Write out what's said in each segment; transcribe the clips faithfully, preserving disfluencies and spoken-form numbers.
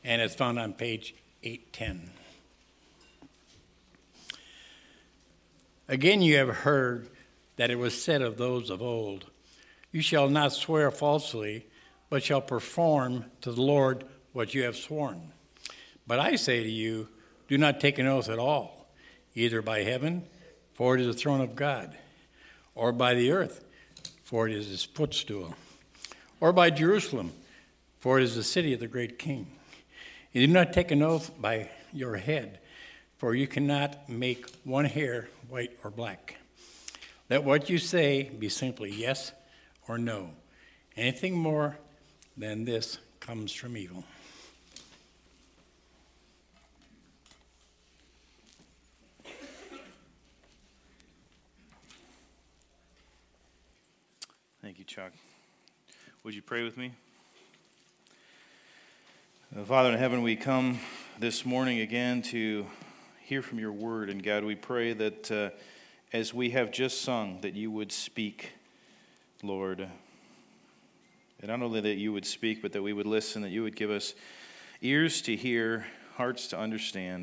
and it's found on page eight ten. Again, you have heard that it was said of those of old, "You shall not swear falsely, but shall perform to the Lord what you have sworn." But I say to you, do not take an oath at all, either by heaven, for it is the throne of God, or by the earth, for it is his footstool, or by Jerusalem, for it is the city of the great king. You do not take an oath by your head, for you cannot make one hair white or black. Let what you say be simply yes or no. Anything more than this comes from evil. Thank you, Chuck. Would you pray with me? Uh, Father in heaven, we come this morning again to hear from your word. And God, we pray that uh, as we have just sung, that you would speak, Lord. And not only that you would speak, but that we would listen, that you would give us ears to hear, hearts to understand.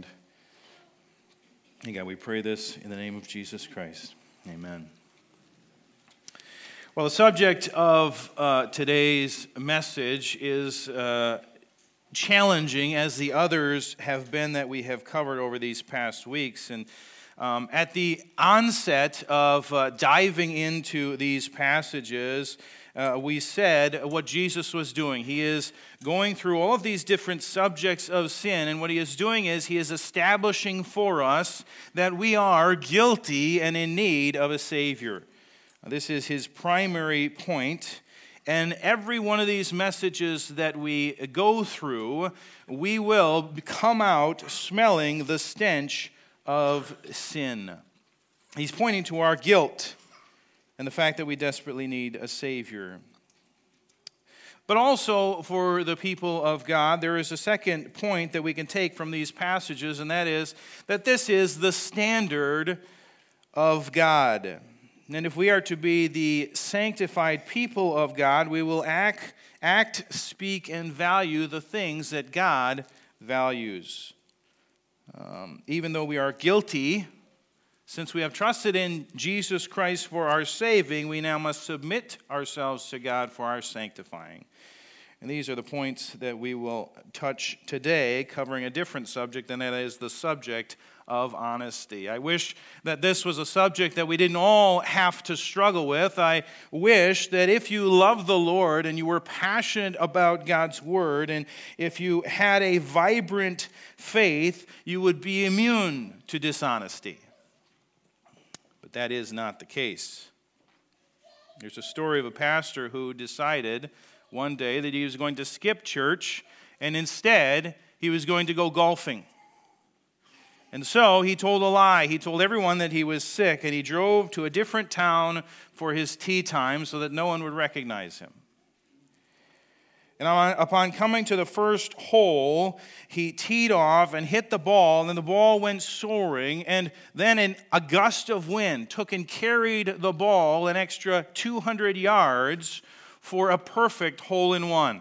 And God, we pray this in the name of Jesus Christ. Amen. Well, the subject of uh, today's message is uh, challenging as the others have been that we have covered over these past weeks. And um, at the onset of uh, diving into these passages, uh, we said what Jesus was doing. He is going through all of these different subjects of sin, and what he is doing is he is establishing for us that we are guilty and in need of a Savior. This is his primary point, and every one of these messages that we go through, we will come out smelling the stench of sin. He's pointing to our guilt and the fact that we desperately need a Savior. But also for the people of God, there is a second point that we can take from these passages, and that is that this is the standard of God. And if we are to be the sanctified people of God, we will act, act, speak, and value the things that God values. Um, even though we are guilty, since we have trusted in Jesus Christ for our saving, we now must submit ourselves to God for our sanctifying. And these are the points that we will touch today, covering a different subject, and that is the subject of honesty. I wish that this was a subject that we didn't all have to struggle with. I wish that if you love the Lord and you were passionate about God's Word, and if you had a vibrant faith, you would be immune to dishonesty. But that is not the case. There's a story of a pastor who decided one day that he was going to skip church, and instead he was going to go golfing. And so he told a lie. He told everyone that he was sick, and he drove to a different town for his tea time so that no one would recognize him. And upon coming to the first hole, he teed off and hit the ball, and the ball went soaring, and then an, a gust of wind took and carried the ball an extra two hundred yards for a perfect hole-in-one.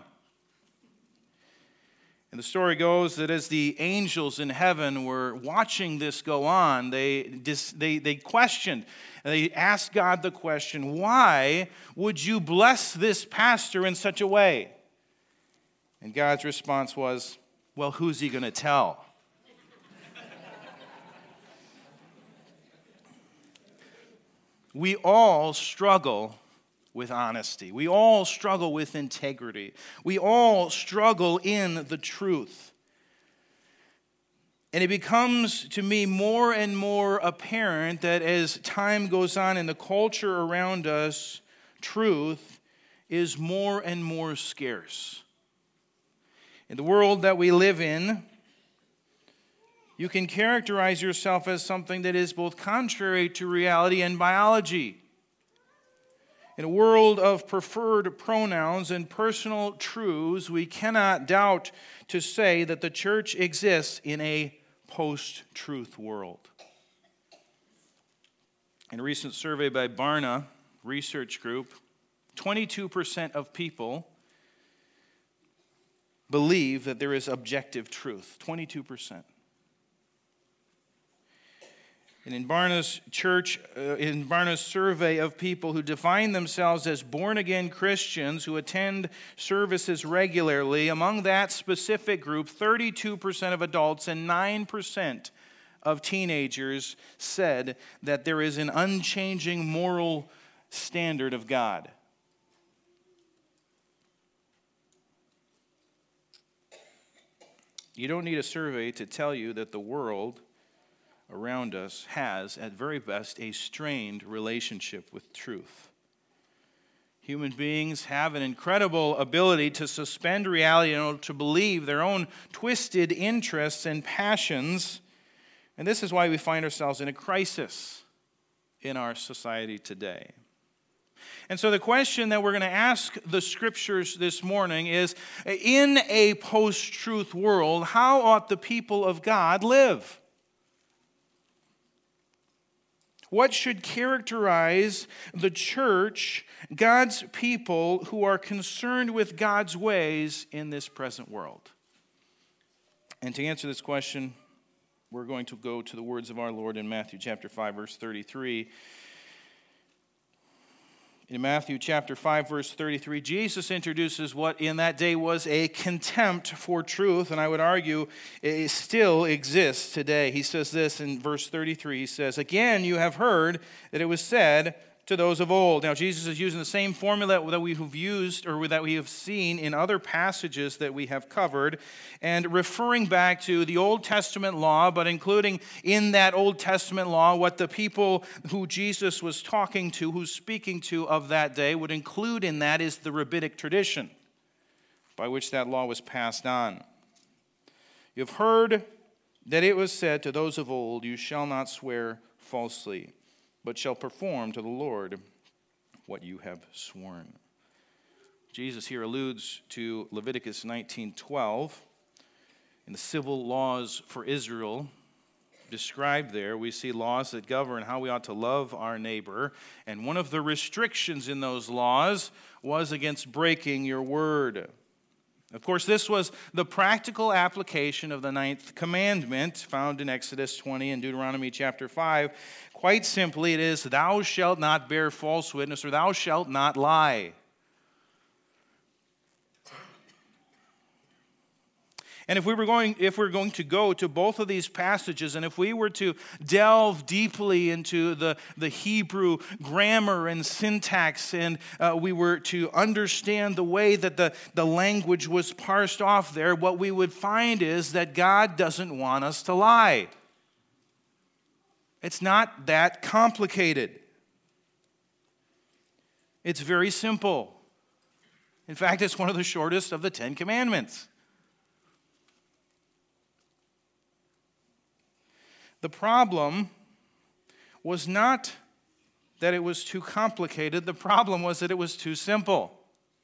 And the story goes that as the angels in heaven were watching this go on, they, they, they questioned, they asked God the question, why would you bless this pastor in such a way? And God's response was, well, who's he going to tell? We all struggle with honesty. We all struggle with integrity. We all struggle in the truth. And it becomes to me more and more apparent that as time goes on in the culture around us, truth is more and more scarce. In the world that we live in, you can characterize yourself as something that is both contrary to reality and biology. In a world of preferred pronouns and personal truths, we cannot doubt to say that the church exists in a post-truth world. In a recent survey by Barna Research Group, twenty-two percent of people believe that there is objective truth. twenty-two percent. And in Barna's church, uh, in Barna's survey of people who define themselves as born-again Christians who attend services regularly, among that specific group, thirty-two percent of adults and nine percent of teenagers said that there is an unchanging moral standard of God. You don't need a survey to tell you that the world around us has, at very best, a strained relationship with truth. Human beings have an incredible ability to suspend reality and to believe their own twisted interests and passions. And this is why we find ourselves in a crisis in our society today. And so the question that we're going to ask the Scriptures this morning is, in a post-truth world, how ought the people of God live? What should characterize the church, God's people who are concerned with God's ways in this present world? And to answer this question, we're going to go to the words of our Lord in Matthew chapter five, verse thirty-three. In Matthew chapter five, verse thirty-three, Jesus introduces what in that day was a contempt for truth, and I would argue it still exists today. He says this in verse thirty-three, he says, "Again, you have heard that it was said to those of old." Now, Jesus is using the same formula that we have used or that we have seen in other passages that we have covered, and referring back to the Old Testament law, but including in that Old Testament law what the people who Jesus was talking to, who's speaking to of that day, would include in that is the rabbinic tradition by which that law was passed on. "You have heard that it was said to those of old, 'You shall not swear falsely, but shall perform to the Lord what you have sworn.'" Jesus here alludes to Leviticus nineteen twelve. In the civil laws for Israel described there, we see laws that govern how we ought to love our neighbor. And one of the restrictions in those laws was against breaking your word. Of course, this was the practical application of the ninth commandment found in Exodus twenty and Deuteronomy chapter five. Quite simply, it is, "Thou shalt not bear false witness," or "Thou shalt not lie." And if we were going, if we're going to go to both of these passages, and if we were to delve deeply into the, the Hebrew grammar and syntax, and uh, we were to understand the way that the, the language was parsed off there, what we would find is that God doesn't want us to lie. It's not that complicated. It's very simple. In fact, it's one of the shortest of the Ten Commandments. The problem was not that it was too complicated. The problem was that it was too simple.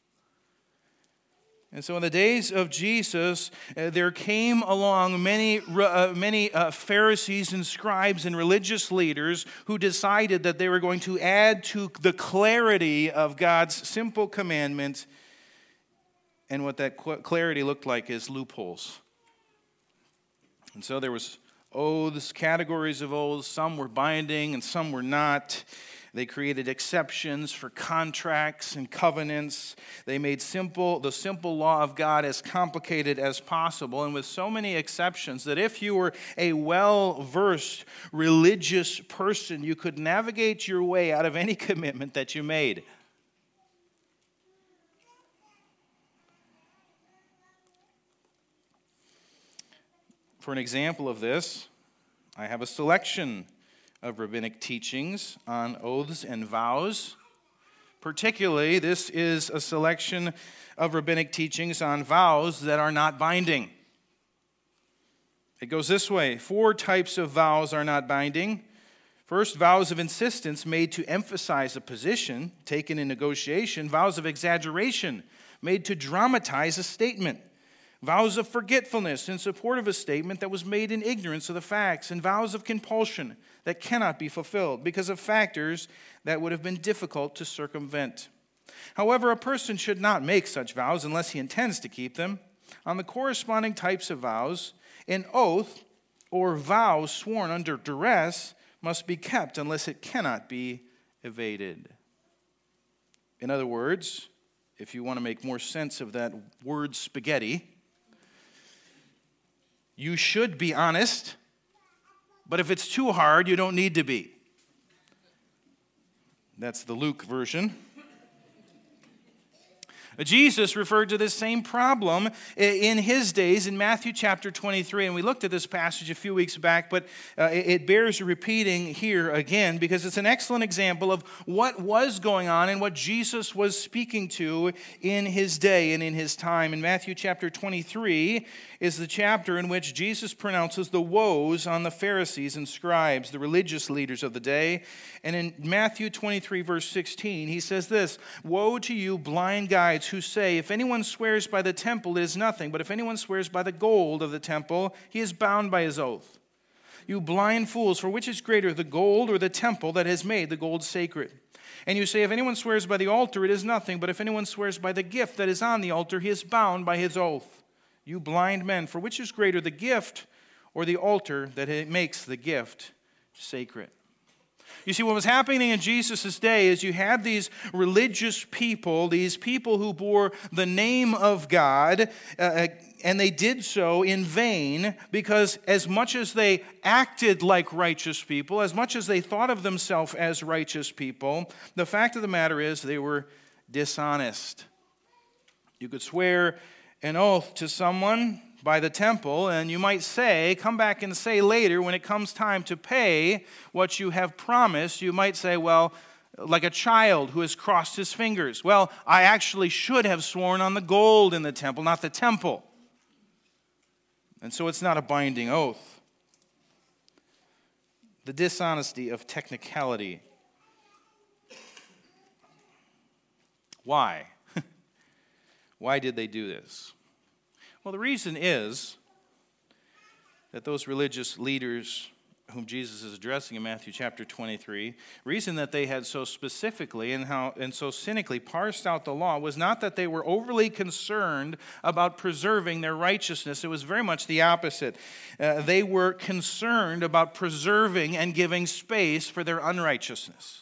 And so in the days of Jesus, uh, there came along many, uh, many uh, Pharisees and scribes and religious leaders who decided that they were going to add to the clarity of God's simple commandment. And what that clarity looked like is loopholes. And so there was oaths, categories of oaths. Some were binding and some were not. They created exceptions for contracts and covenants. They made simple the simple law of God as complicated as possible, and with so many exceptions that if you were a well-versed religious person, you could navigate your way out of any commitment that you made. For an example of this, I have a selection of rabbinic teachings on oaths and vows. Particularly, this is a selection of rabbinic teachings on vows that are not binding. It goes this way. Four types of vows are not binding. First, vows of insistence made to emphasize a position taken in negotiation. Vows of exaggeration made to dramatize a statement. Vows of forgetfulness in support of a statement that was made in ignorance of the facts, and vows of compulsion that cannot be fulfilled because of factors that would have been difficult to circumvent. However, a person should not make such vows unless he intends to keep them. on the corresponding types of vows, an oath or vow sworn under duress must be kept unless it cannot be evaded. In other words, if you want to make more sense of that word spaghetti, you should be honest, but if it's too hard, you don't need to be. That's the Luke version. Jesus referred to this same problem in his days in Matthew chapter twenty-three, and we looked at this passage a few weeks back, but uh, it bears repeating here again because it's an excellent example of what was going on and what Jesus was speaking to in his day and in his time. In Matthew chapter twenty-three is the chapter in which Jesus pronounces the woes on the Pharisees and scribes, the religious leaders of the day. And in Matthew twenty-three, verse sixteen, he says this, "Woe to you, blind guides, who say, if anyone swears by the temple, it is nothing, but if anyone swears by the gold of the temple, he is bound by his oath. You blind fools, for which is greater, the gold or the temple that has made the gold sacred? And you say, if anyone swears by the altar, it is nothing, but if anyone swears by the gift that is on the altar, he is bound by his oath. You blind men, for which is greater, the gift or the altar that makes the gift sacred?" You see, what was happening in Jesus' day is you had these religious people, these people who bore the name of God, uh, and they did so in vain because as much as they acted like righteous people, as much as they thought of themselves as righteous people, the fact of the matter is they were dishonest. You could swear an oath to someone by the temple, and you might say, come back and say later when it comes time to pay what you have promised, you might say, well, like a child who has crossed his fingers, well, I actually should have sworn on the gold in the temple, not the temple. And so it's not a binding oath. The dishonesty of technicality. Why? Why did they do this? Well, the reason is that those religious leaders whom Jesus is addressing in Matthew chapter twenty-three, reason that they had so specifically and how and so cynically parsed out the law was not that they were overly concerned about preserving their righteousness. It was very much the opposite. Uh, they were concerned about preserving and giving space for their unrighteousness.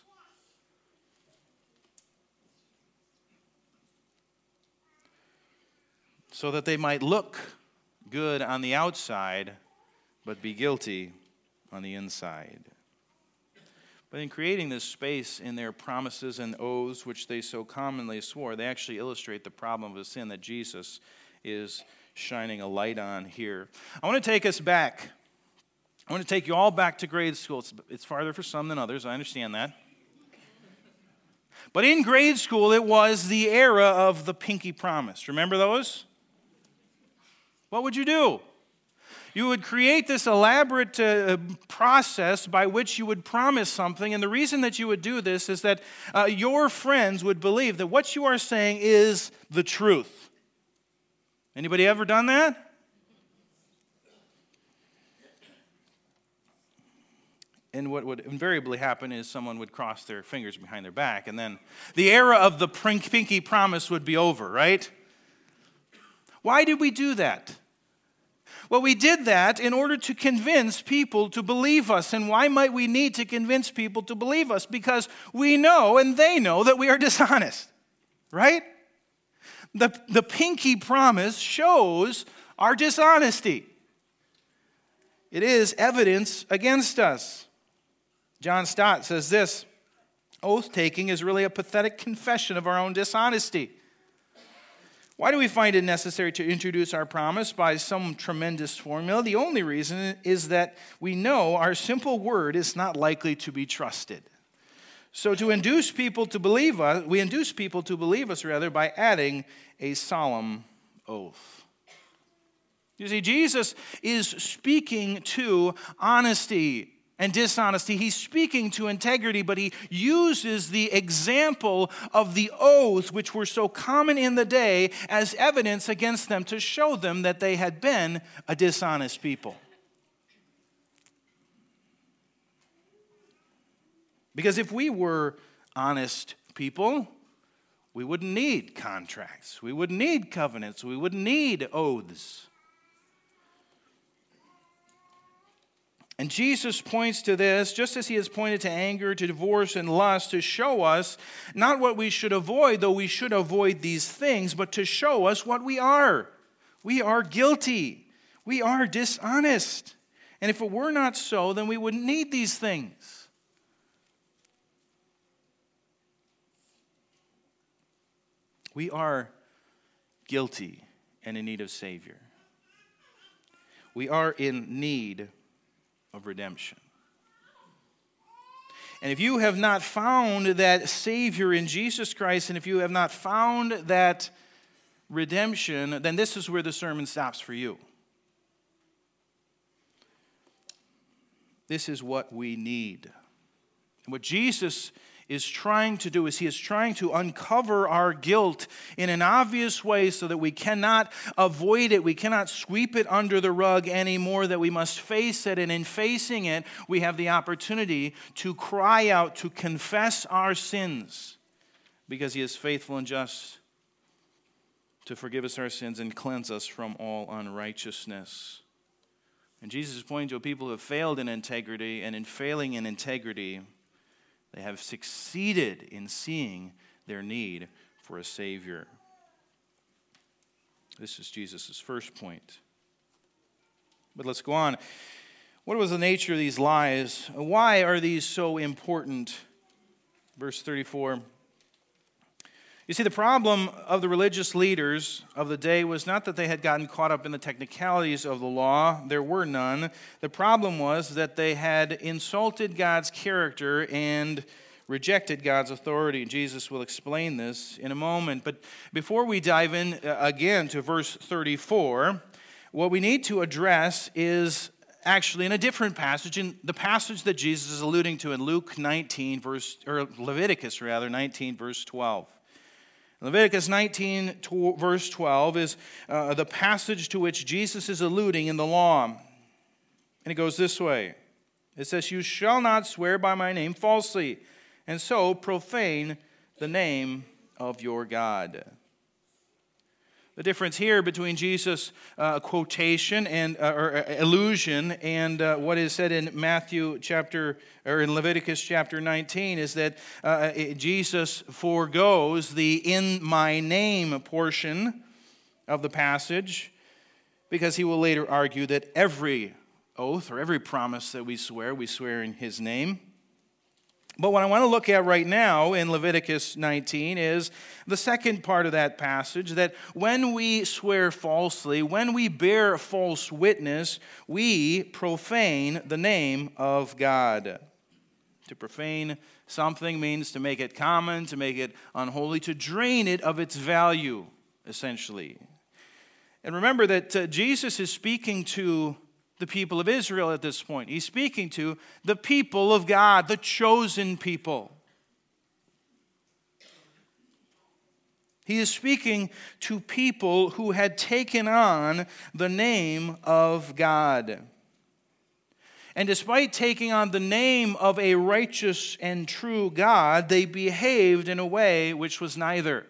So that they might look good on the outside, but be guilty on the inside. But in creating this space in their promises and oaths, which they so commonly swore, they actually illustrate the problem of the sin that Jesus is shining a light on here. I want to take us back. I want to take you all back to grade school. It's, it's farther for some than others, I understand that. But in grade school, it was the era of the pinky promise. Remember those? What would you do? You would create this elaborate uh, process by which you would promise something, and the reason that you would do this is that uh, your friends would believe that what you are saying is the truth. Anybody ever done that? And what would invariably happen is someone would cross their fingers behind their back, and then the era of the pinky promise would be over, right? Why did we do that? Well, we did that in order to convince people to believe us. And why might we need to convince people to believe us? Because we know and they know that we are dishonest, right? The, the pinky promise shows our dishonesty. It is evidence against us. John Stott says this, oath-taking is really a pathetic confession of our own dishonesty. Why do we find it necessary to introduce our promise by some tremendous formula? The only reason is that we know our simple word is not likely to be trusted. So to induce people to believe us, we induce people to believe us rather by adding a solemn oath. You see, Jesus is speaking to honesty and dishonesty. He's speaking to integrity, but he uses the example of the oaths, which were so common in the day, as evidence against them to show them that they had been a dishonest people. Because if we were honest people, We wouldn't need contracts. We wouldn't need covenants. We wouldn't need oaths. And Jesus points to this, just as he has pointed to anger, to divorce, and lust, to show us not what we should avoid, though we should avoid these things, but to show us what we are. We are guilty. We are dishonest. And if it were not so, then we wouldn't need these things. We are guilty and in need of Savior. We are in need of redemption. And if you have not found that Savior in Jesus Christ, and if you have not found that redemption, then this is where the sermon stops for you. This is what we need. And what Jesus is trying to do is he is trying to uncover our guilt in an obvious way so that we cannot avoid it. We cannot sweep it under the rug anymore, that we must face it. And in facing it, we have the opportunity to cry out, to confess our sins, because he is faithful and just to forgive us our sins and cleanse us from all unrighteousness. And Jesus is pointing to a people who have failed in integrity, and in failing in integrity, they have succeeded in seeing their need for a Savior. This is Jesus' first point. But let's go on. What was the nature of these lies? Why are these so important? Verse thirty-four. You see, the problem of the religious leaders of the day was not that they had gotten caught up in the technicalities of the law. There were none. The problem was that they had insulted God's character and rejected God's authority. Jesus will explain this in a moment. But before we dive in again to verse thirty-four, what we need to address is actually in a different passage, in the passage that Jesus is alluding to in Luke nineteen, verse, or Leviticus rather, nineteen, verse twelve. Leviticus nineteen, verse twelve is uh, the passage to which Jesus is alluding in the law. And it goes this way. It says, "You shall not swear by my name falsely, and so profane the name of your God." The difference here between Jesus' uh, quotation and uh, or uh, allusion and uh, what is said in Matthew chapter or in Leviticus chapter nineteen is that uh, Jesus forgoes the "in my name" portion of the passage, because he will later argue that every oath or every promise that we swear, we swear in his name. But what I want to look at right now in Leviticus nineteen is the second part of that passage, that when we swear falsely, when we bear false witness, we profane the name of God. To profane something means to make it common, to make it unholy, to drain it of its value, essentially. And remember that uh, Jesus is speaking to the people of Israel at this point. He's speaking to the people of God, the chosen people. He is speaking to people who had taken on the name of God. And despite taking on the name of a righteous and true God, they behaved in a way which was neither.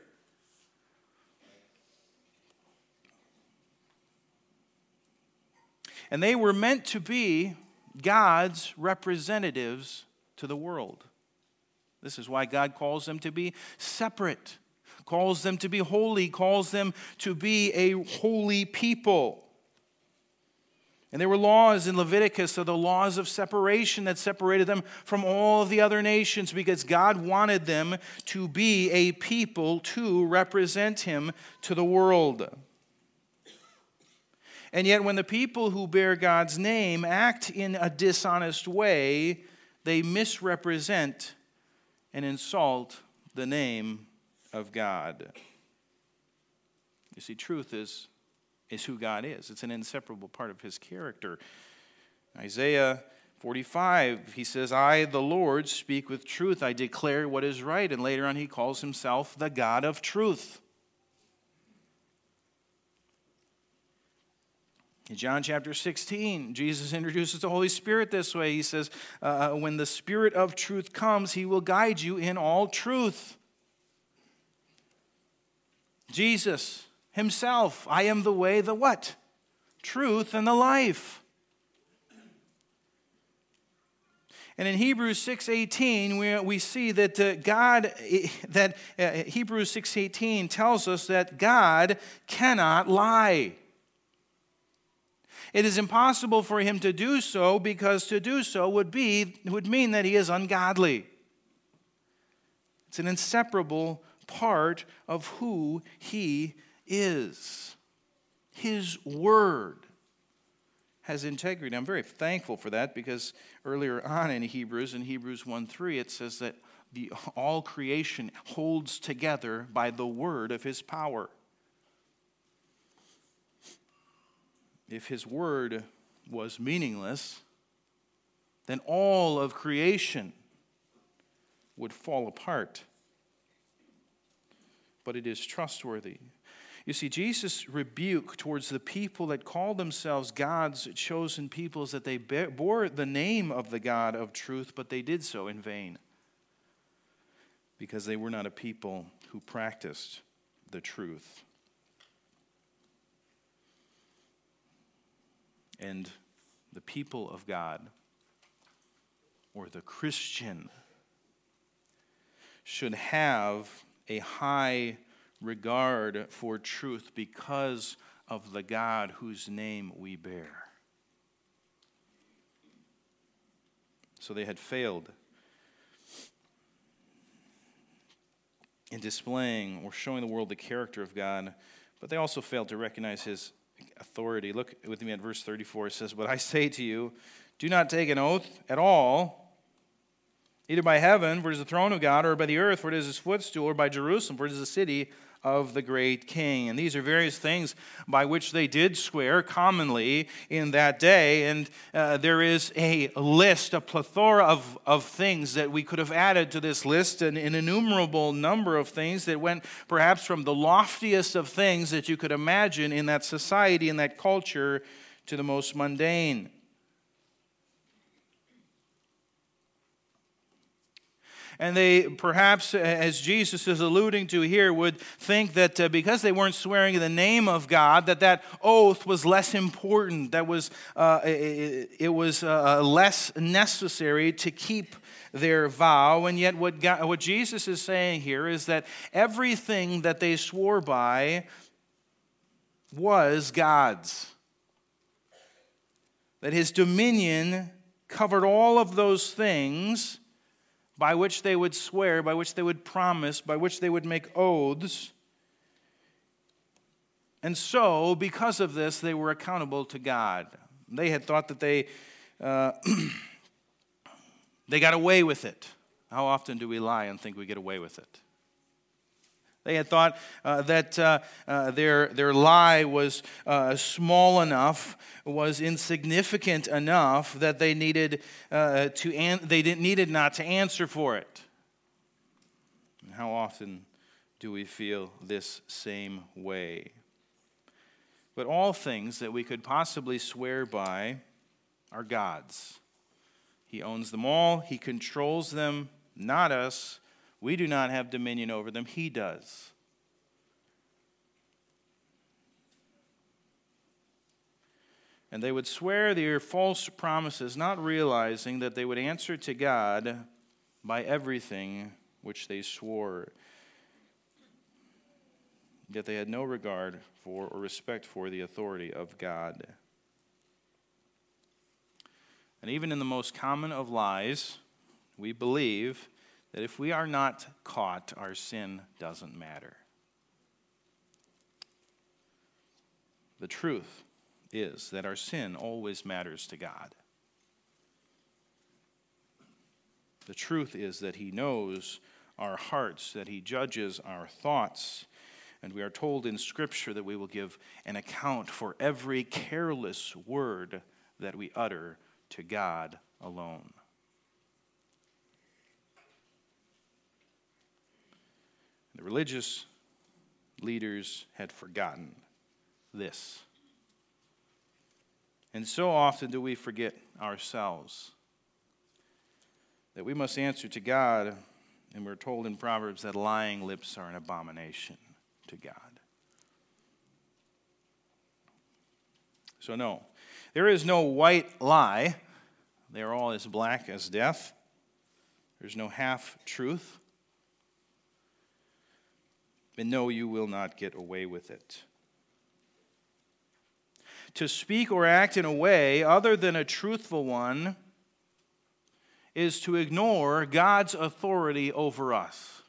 And they were meant to be God's representatives to the world. This is why God calls them to be separate, calls them to be holy, calls them to be a holy people. And there were laws in Leviticus, so the laws of separation that separated them from all of the other nations, because God wanted them to be a people to represent Him to the world. And yet when the people who bear God's name act in a dishonest way, they misrepresent and insult the name of God. You see, truth is, is who God is. It's an inseparable part of His character. Isaiah forty-five, he says, "I, the Lord, speak with truth. I declare what is right." And later on he calls himself the God of truth. In John chapter sixteen, Jesus introduces the Holy Spirit this way. He says, uh, when the Spirit of truth comes, He will guide you in all truth. Jesus himself, I am the way, the what? Truth and the life. And in Hebrews six eighteen, we, we see that uh, God, that uh, Hebrews six eighteen tells us that God cannot lie. It is impossible for him to do so, because to do so would be would mean that he is ungodly. It's an inseparable part of who he is. His word has integrity. I'm very thankful for that, because earlier on in Hebrews, in Hebrews one three, it says that the, all creation holds together by the word of his power. If his word was meaningless, then all of creation would fall apart. But it is trustworthy. You see, Jesus' rebuke towards the people that call themselves God's chosen people is that they bore the name of the God of truth, but they did so in vain, because they were not a people who practiced the truth. And the people of God, or the Christian, should have a high regard for truth because of the God whose name we bear. So they had failed in displaying or showing the world the character of God, but they also failed to recognize his authority. Look with me at verse thirty-four. It says, "But I say to you, do not take an oath at all, either by heaven, for it is the throne of God, or by the earth, for it is his footstool, or by Jerusalem, for it is the city of the great king." And these are various things by which they did swear commonly in that day. And uh, there is a list, a plethora of, of things that we could have added to this list, an, an innumerable number of things that went perhaps from the loftiest of things that you could imagine in that society, in that culture, to the most mundane. And they, perhaps, as Jesus is alluding to here, would think that uh, because they weren't swearing in the name of God, that that oath was less important, that was uh, it, it was uh, less necessary to keep their vow. And yet what, God, what Jesus is saying here is that everything that they swore by was God's. That his dominion covered all of those things by which they would swear, by which they would promise, by which they would make oaths. And so, because of this, they were accountable to God. They had thought that they uh, they got away with it. How often do we lie and think we get away with it? They had thought uh, that uh, uh, their, their lie was uh, small enough, was insignificant enough that they needed uh, to an- they didn't needed not to answer for it. And how often do we feel this same way? But all things that we could possibly swear by are God's. He owns them all. He controls them, not us. We do not have dominion over them. He does. And they would swear their false promises, not realizing that they would answer to God by everything which they swore. Yet they had no regard for or respect for the authority of God. And even in the most common of lies, we believe that if we are not caught, our sin doesn't matter. The truth is that our sin always matters to God. The truth is that he knows our hearts, that he judges our thoughts, and we are told in Scripture that we will give an account for every careless word that we utter to God alone. The religious leaders had forgotten this. And so often do we forget ourselves that we must answer to God, and we're told in Proverbs that lying lips are an abomination to God. So no, there is no white lie. They are all as black as death. There's no half-truth. And no, you will not get away with it. To speak or act in a way other than a truthful one is to ignore God's authority over us.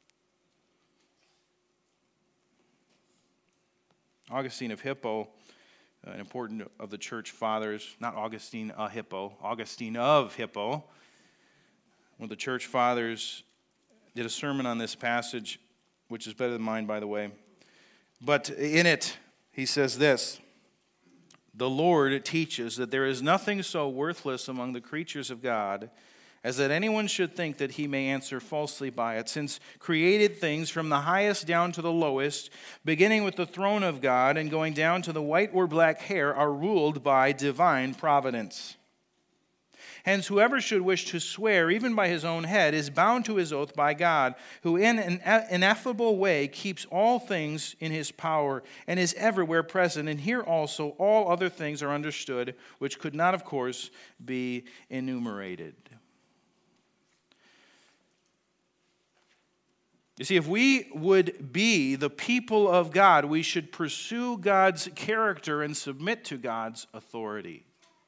Augustine of Hippo, an important of the church fathers, not Augustine of Hippo, Augustine of Hippo, one of the church fathers, did a sermon on this passage, which is better than mine, by the way. But in it, he says this: the Lord teaches that there is nothing so worthless among the creatures of God as that anyone should think that he may answer falsely by it, since created things from the highest down to the lowest, beginning with the throne of God and going down to the white or black hair, are ruled by divine providence. Hence, whoever should wish to swear, even by his own head, is bound to his oath by God, who in an ineffable way keeps all things in his power and is everywhere present. And here also all other things are understood, which could not, of course, be enumerated. You see, if we would be the people of God, we should pursue God's character and submit to God's authority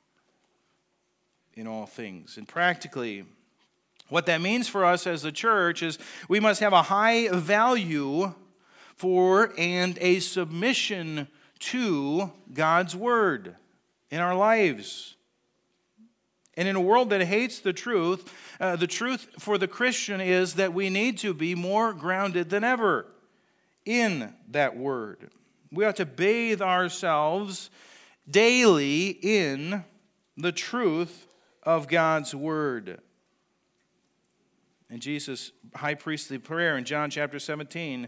in all things. And practically, what that means for us as a church is we must have a high value for and a submission to God's word in our lives. And in a world that hates the truth, uh, the truth for the Christian is that we need to be more grounded than ever in that word. We ought to bathe ourselves daily in the truth of God's word. In Jesus' high priestly prayer in John chapter seventeen,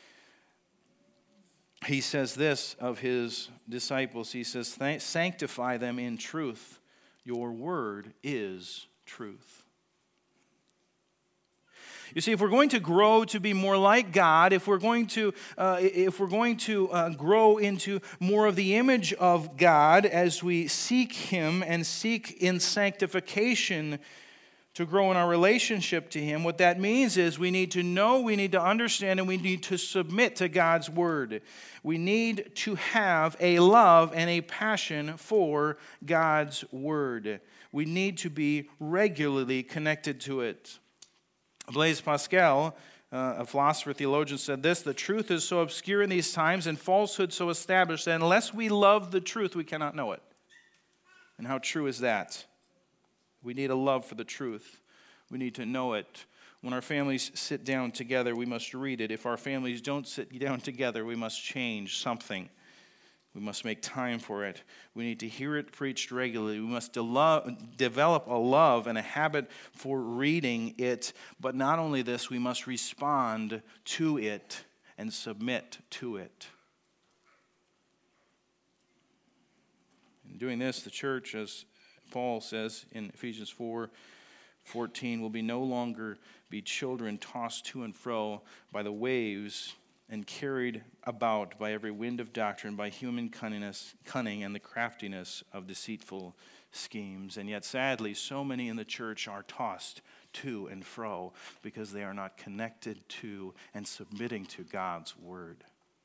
he says this of his disciples. He says, sanctify them in truth. Your word is truth. You see, if we're going to grow to be more like God, if we're going to, uh, if we're going to uh, grow into more of the image of God as we seek Him and seek in sanctification to grow in our relationship to Him, what that means is we need to know, we need to understand, and we need to submit to God's word. We need to have a love and a passion for God's word. We need to be regularly connected to it. Blaise Pascal, uh, a philosopher theologian, said this: the truth is so obscure in these times and falsehood so established that unless we love the truth, we cannot know it. And how true is that? We need a love for the truth. We need to know it. When our families sit down together, we must read it. If our families don't sit down together, we must change something. We must make time for it. We need to hear it preached regularly. We must de- develop a love and a habit for reading it. But not only this, we must respond to it and submit to it. In doing this, the church, as Paul says in Ephesians four fourteen, will be no longer be children tossed to and fro by the waves and carried about by every wind of doctrine, by human cunningness, cunning and the craftiness of deceitful schemes. And yet, sadly, so many in the church are tossed to and fro because they are not connected to and submitting to God's word.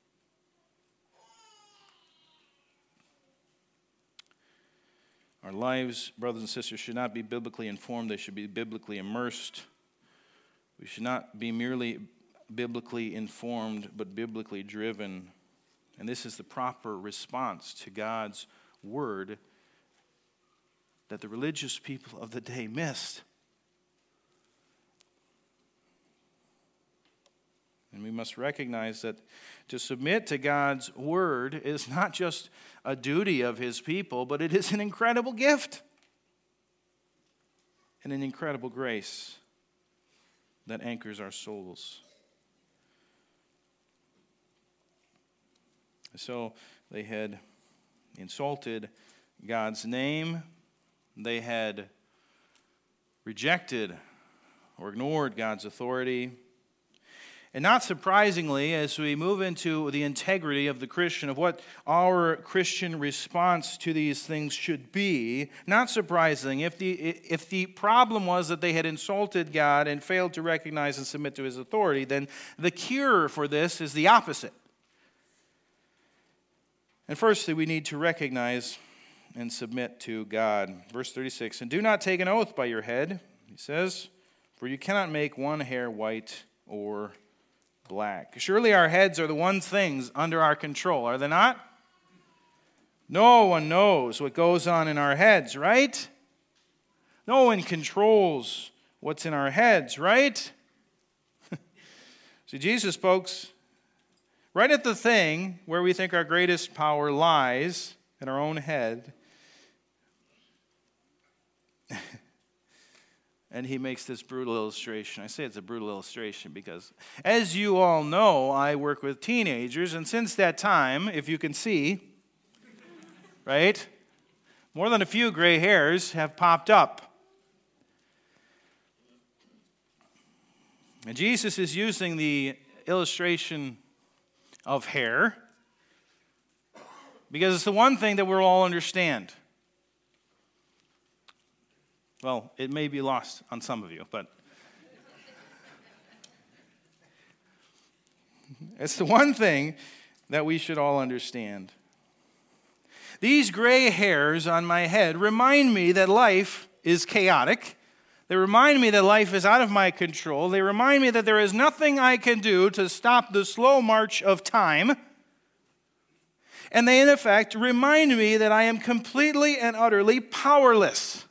Our lives, brothers and sisters, should not be biblically informed. They should be biblically immersed. We should not be merely biblically informed, but biblically driven. And this is the proper response to God's word that the religious people of the day missed. And we must recognize that to submit to God's word is not just a duty of His people, but it is an incredible gift and an incredible grace that anchors our souls. So they had insulted God's name. They had rejected or ignored God's authority. And not surprisingly, as we move into the integrity of the Christian, of what our Christian response to these things should be, not surprising, if the, if the problem was that they had insulted God and failed to recognize and submit to his authority, then the cure for this is the opposite. And firstly, we need to recognize and submit to God. Verse thirty-six, and do not take an oath by your head, he says, for you cannot make one hair white or black. Surely our heads are the one things under our control, are they not? No one knows what goes on in our heads, right? No one controls what's in our heads, right? See, Jesus, folks, right at the thing where we think our greatest power lies, in our own head, and he makes this brutal illustration. I say it's a brutal illustration because, as you all know, I work with teenagers, and since that time, if you can see, right, more than a few gray hairs have popped up. And Jesus is using the illustration of hair because it's the one thing that we'll all understand. Well, it may be lost on some of you, but it's the one thing that we should all understand. These gray hairs on my head remind me that life is chaotic. They remind me that life is out of my control. They remind me that there is nothing I can do to stop the slow march of time. And they, in effect, remind me that I am completely and utterly powerless.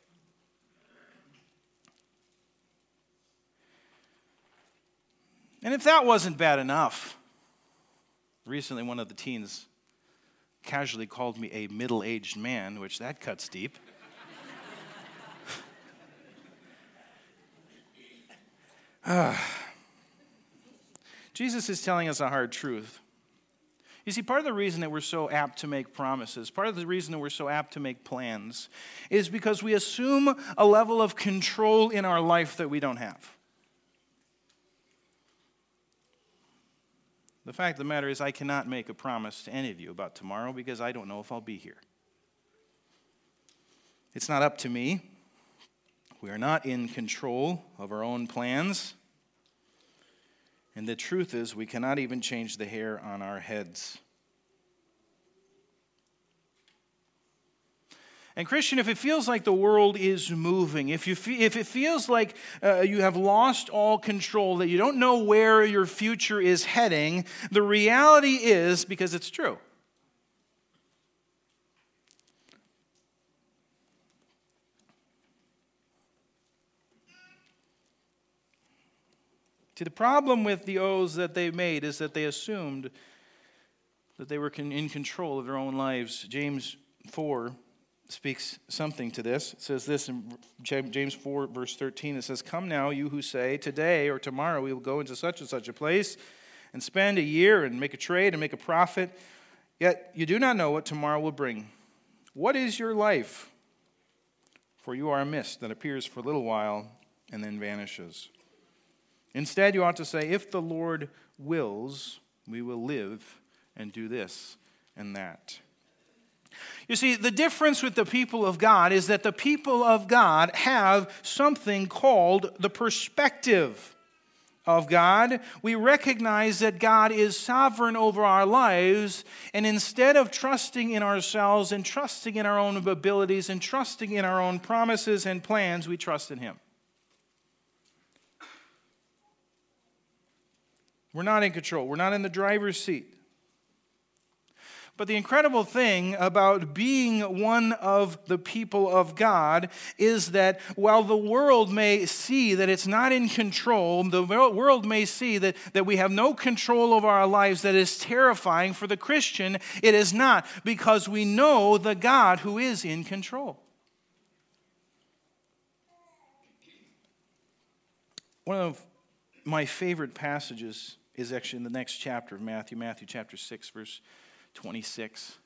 And if that wasn't bad enough, recently one of the teens casually called me a middle-aged man, which that cuts deep. Jesus is telling us a hard truth. You see, part of the reason that we're so apt to make promises, part of the reason that we're so apt to make plans, is because we assume a level of control in our life that we don't have. The fact of the matter is, I cannot make a promise to any of you about tomorrow because I don't know if I'll be here. It's not up to me. We are not in control of our own plans. And the truth is, we cannot even change the hair on our heads. And Christian, if it feels like the world is moving, if you fe- if it feels like uh, you have lost all control, that you don't know where your future is heading, the reality is, because it's true. See, the problem with the oaths that they made is that they assumed that they were in control of their own lives. James four speaks something to this. It says this in James four, verse thirteen. It says, "Come now, you who say, today or tomorrow we will go into such and such a place and spend a year and make a trade and make a profit. Yet you do not know what tomorrow will bring. What is your life? For you are a mist that appears for a little while and then vanishes. Instead, you ought to say, if the Lord wills, we will live and do this and that." You see, the difference with the people of God is that the people of God have something called the perspective of God. We recognize that God is sovereign over our lives, and instead of trusting in ourselves and trusting in our own abilities and trusting in our own promises and plans, we trust in Him. We're not in control. We're not in the driver's seat. But the incredible thing about being one of the people of God is that while the world may see that it's not in control, the world may see that, that we have no control over our lives, that is terrifying. For the Christian, it is not, because we know the God who is in control. One of my favorite passages is actually in the next chapter of Matthew, Matthew chapter six, verse twenty-six,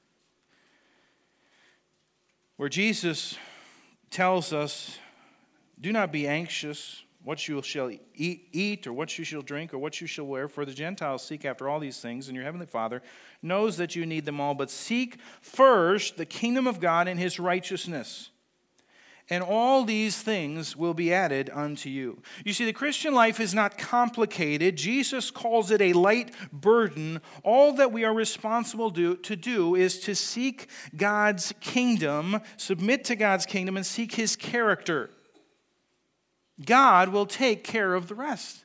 where Jesus tells us, do not be anxious what you shall eat, eat, or what you shall drink, or what you shall wear, for the Gentiles seek after all these things, and your heavenly Father knows that you need them all. But seek first the kingdom of God and his righteousness, and all these things will be added unto you. You see, the Christian life is not complicated. Jesus calls it a light burden. All that we are responsible do, to do is to seek God's kingdom, submit to God's kingdom, and seek his character. God will take care of the rest.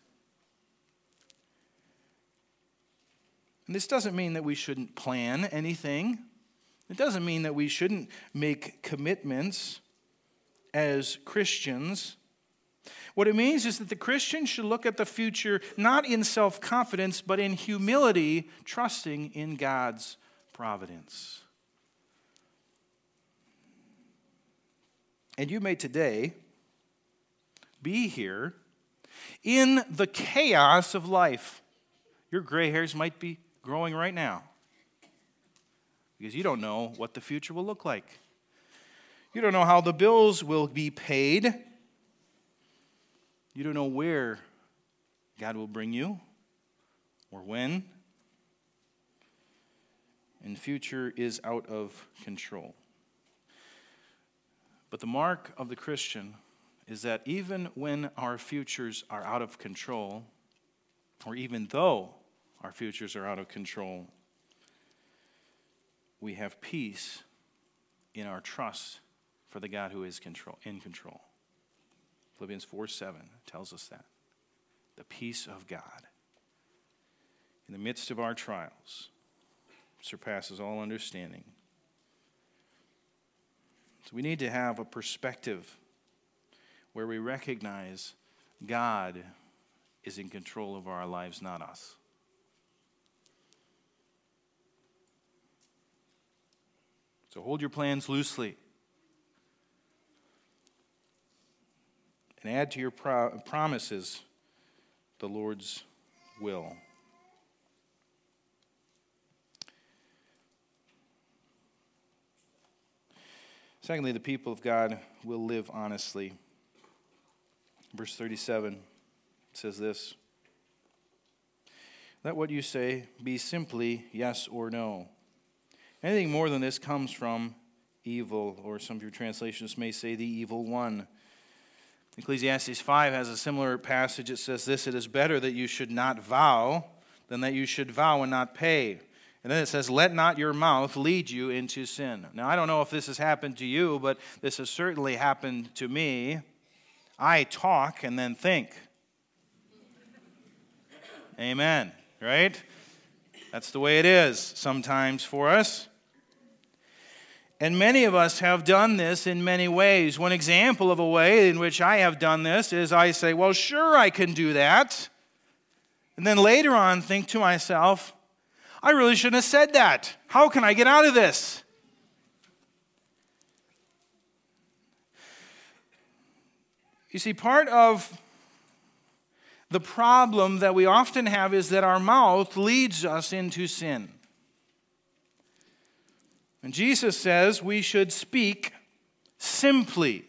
And this doesn't mean that we shouldn't plan anything. It doesn't mean that we shouldn't make commitments as Christians. What it means is that the Christian should look at the future not in self-confidence, but in humility, trusting in God's providence. And you may today be here in the chaos of life. Your gray hairs might be growing right now because you don't know what the future will look like. You don't know how the bills will be paid. You don't know where God will bring you or when. And the future is out of control. But the mark of the Christian is that even when our futures are out of control, or even though our futures are out of control, we have peace in our trust for the God who is control, in control. Philippians four seven tells us that. The peace of God in the midst of our trials surpasses all understanding. So we need to have a perspective where we recognize God is in control of our lives, not us. So hold your plans loosely. And add to your pro- promises the Lord's will. Secondly, the people of God will live honestly. Verse thirty-seven says this: let what you say be simply yes or no. Anything more than this comes from evil, or some of your translations may say the evil one. Ecclesiastes five has a similar passage. It says this: it is better that you should not vow than that you should vow and not pay. And then it says, let not your mouth lead you into sin. Now, I don't know if this has happened to you, but this has certainly happened to me. I talk and then think. Amen, right? That's the way it is sometimes for us. And many of us have done this in many ways. One example of a way in which I have done this is I say, well, sure, I can do that. And then later on think to myself, I really shouldn't have said that. How can I get out of this? You see, part of the problem that we often have is that our mouth leads us into sin. And Jesus says we should speak simply.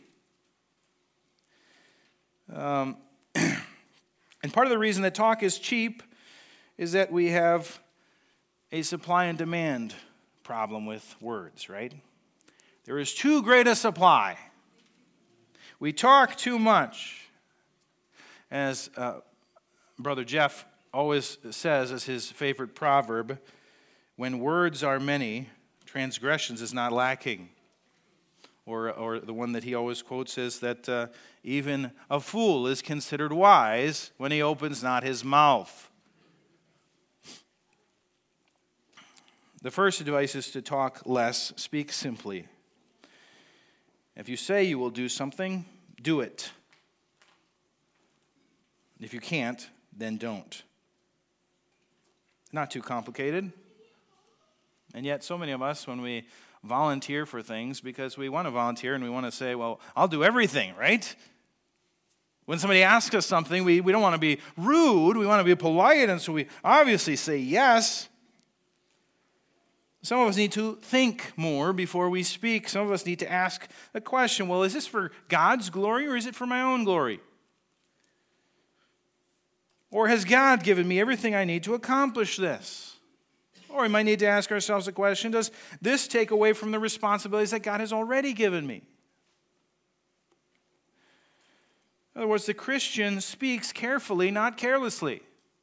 Um, and part of the reason that talk is cheap is that we have a supply and demand problem with words, right? There is too great a supply. We talk too much. As uh, Brother Jeff always says as his favorite proverb, when words are many, transgressions is not lacking. Or, or the one that he always quotes is that uh, even a fool is considered wise when he opens not his mouth. The first advice is to talk less, speak simply. If you say you will do something, do it. If you can't, then don't. Not too complicated. And yet so many of us, when we volunteer for things, because we want to volunteer and we want to say, well, I'll do everything, right? When somebody asks us something, we, we don't want to be rude, we want to be polite, and so we obviously say yes. Some of us need to think more before we speak. Some of us need to ask the question, well, is this for God's glory or is it for my own glory? Or has God given me everything I need to accomplish this? Or we might need to ask ourselves the question, does this take away from the responsibilities that God has already given me? In other words, the Christian speaks carefully, not carelessly.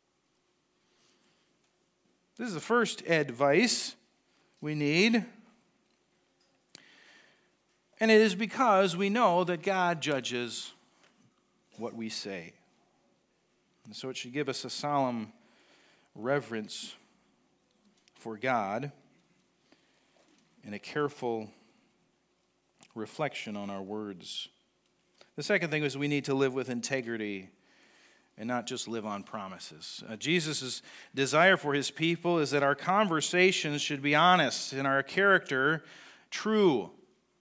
This is the first advice we need. And it is because we know that God judges what we say. And so it should give us a solemn reverence for God and a careful reflection on our words. The second thing is we need to live with integrity and not just live on promises. Uh, Jesus' desire for his people is that our conversations should be honest and our character true.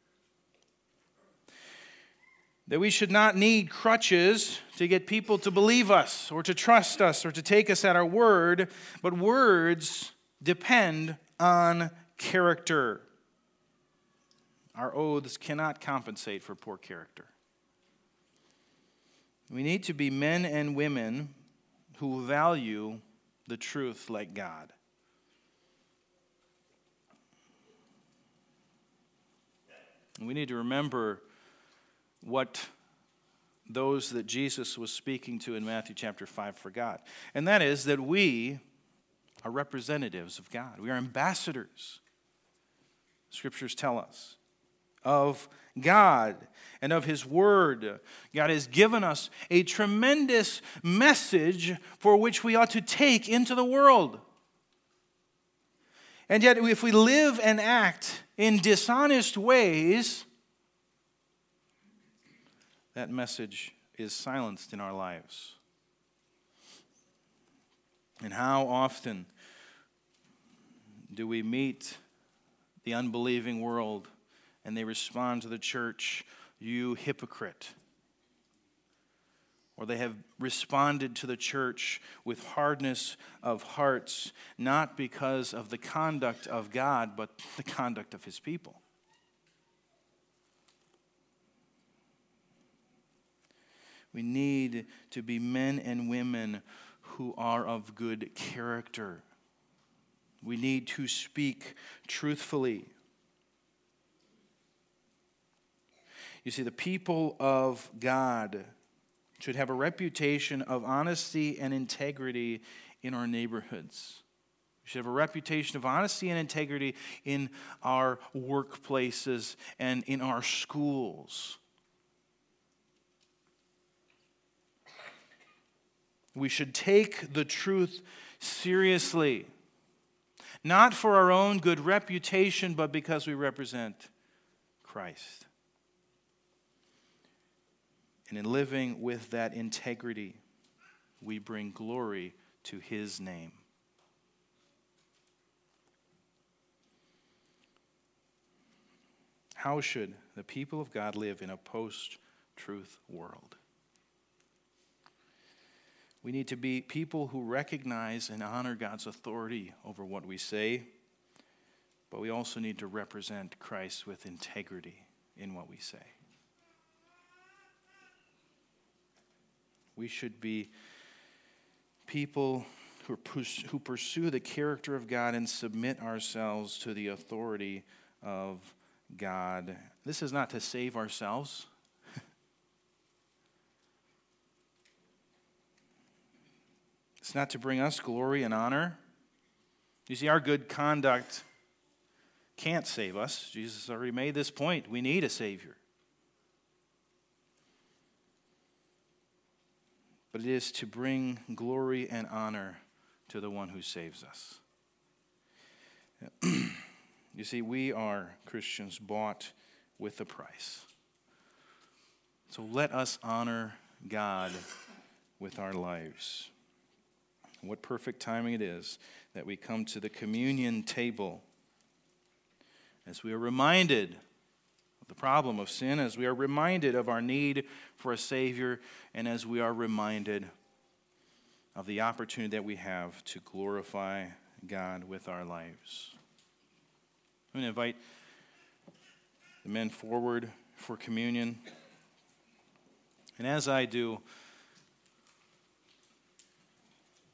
That we should not need crutches to get people to believe us or to trust us or to take us at our word, but words depend on character. Our oaths cannot compensate for poor character. We need to be men and women who value the truth like God. And we need to remember what those that Jesus was speaking to in Matthew chapter five forgot. And that is that we are representatives of God. We are ambassadors, Scriptures tell us, of God and of His Word. God has given us a tremendous message for which we ought to take into the world. And yet, if we live and act in dishonest ways, that message is silenced in our lives. And how often do we meet the unbelieving world and they respond to the church, "You hypocrite." Or they have responded to the church with hardness of hearts, not because of the conduct of God, but the conduct of His people. We need to be men and women who are of good character. We need to speak truthfully. You see, the people of God should have a reputation of honesty and integrity in our neighborhoods. We should have a reputation of honesty and integrity in our workplaces and in our schools. We should take the truth seriously, not for our own good reputation, but because we represent Christ. And in living with that integrity, we bring glory to His name. How should the people of God live in a post-truth world? We need to be people who recognize and honor God's authority over what we say, but we also need to represent Christ with integrity in what we say. We should be people who, pers- who pursue the character of God and submit ourselves to the authority of God. This is not to save ourselves. It's not to bring us glory and honor. You see, our good conduct can't save us. Jesus already made this point. We need a Savior. But it is to bring glory and honor to the one who saves us. You see, we are Christians bought with a price. So let us honor God with our lives. What perfect timing it is that we come to the communion table as we are reminded of the problem of sin, as we are reminded of our need for a Savior, and as we are reminded of the opportunity that we have to glorify God with our lives. I'm going to invite the men forward for communion. And as I do,